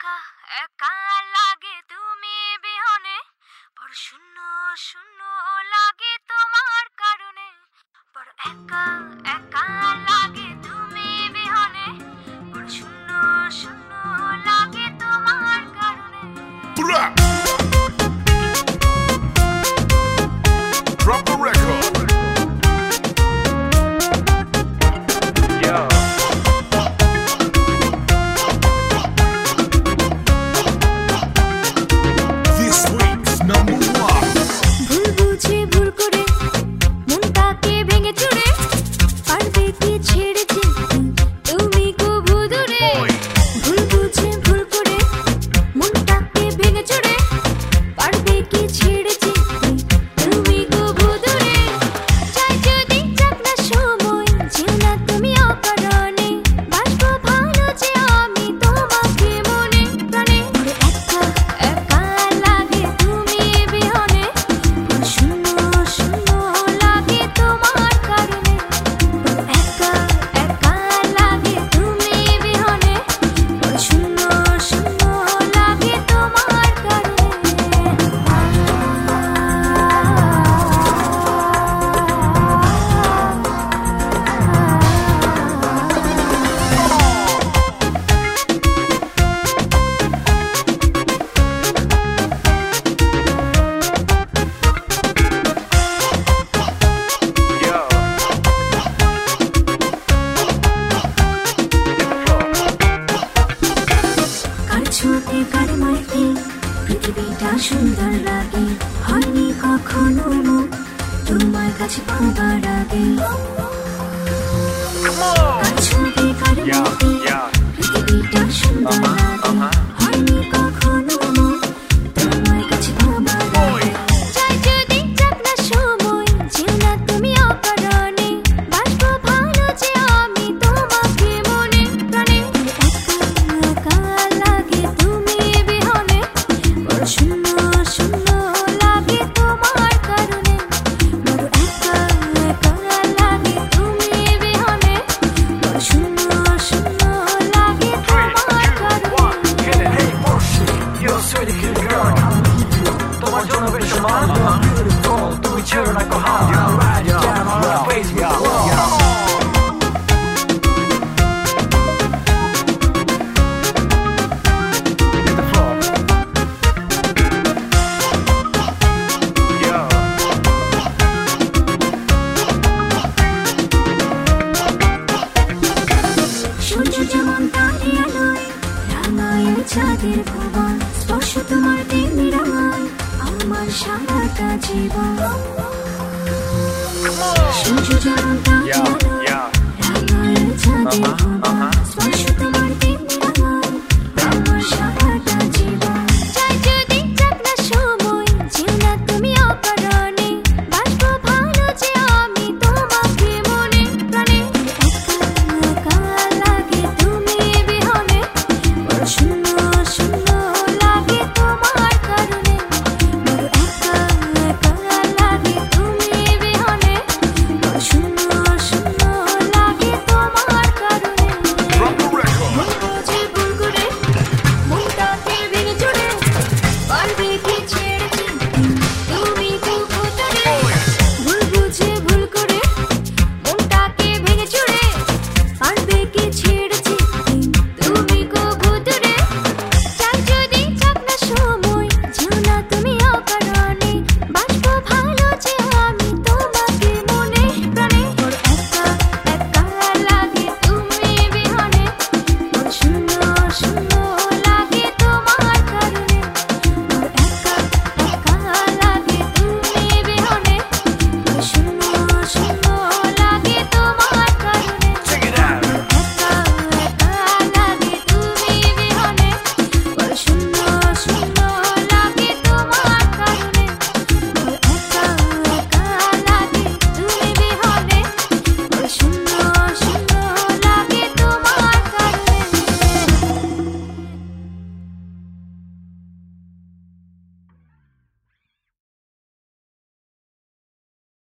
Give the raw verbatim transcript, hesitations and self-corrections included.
একা একা লাগে তুমি বিহনে, বড় শূন্য শূন্য লাগে তোমার কারণে। বড় একা একা লাগে তুমি বিহনে, বড় শূন্য শূন্য লাগে তোমার কারণে। Drop the record. Yo. This week's number one. ভুল বুঝে ভুল করে মনটাকে ভেঙে চুরে, পারবে কি ছেড়ে যেতে তুমি কবু দূরে। ভুল বুঝে ভুল করে মনটাকে ভেঙে চুরে, পারবে কি ছেড়ে যেতে তুমি কবু দূরে। চাই যদি যাক না সময়, যেও না তুমি অকারণে, বাসবো ভালো যে আমি তোমাকে মনে প্রাণে। একা একা লাগে তুমি বিহনে, শূন্য শূন্য লাগে তোমার কারণে। একা একা লাগে তুমি বিহনে, শূন্য শূন্য লাগে তোমার কারণে। Yo. কার ছোটে কার মাইতে পৃথিবীটা সুন্দর লাগে, হয়নি কখনো মন তোমার কাছে পাবার আগে। কার ছোটে কার Yeah, মাইতে yeah. পৃথিবীটা সুন্দর Uh-huh, লাগে, uh-huh. হয়নি কখনো মন তোমার কাছে পাবার আগে। চাই যদি যাক না সময়, যেও না তুমি অকারণে, বাসবো ভালো যে আমি তোমাকে মনে প্রাণে। একা একা লাগে তুমি বিহনে, বড় শূন্য শূন্য লাগে তোমার কারণে। বড় একা একা লাগে তুমি বিহনে, বড় শূন্য শূন্য লাগে Three, তোমার two, কারণে। one, get it. Hey, You're so pretty girl. তোমার জন্য বেশ সমান, beautiful. তুমি ছেড়ো না কো হাত, ride it down on our face with the wall. Hit the floor. Yo. সূর্য যেমন তারে আলোয় রাঙায় চাঁদের ভুবন, স্পর্শ তোমার তেমনি রাঙায় আমার সারাটা জীবন। সূর্য যেমন তারে Yeah, আলোয় yeah. রাঙায় চাঁদের Uh-huh, ভুবন, uh-huh. স্পর্শ তোমার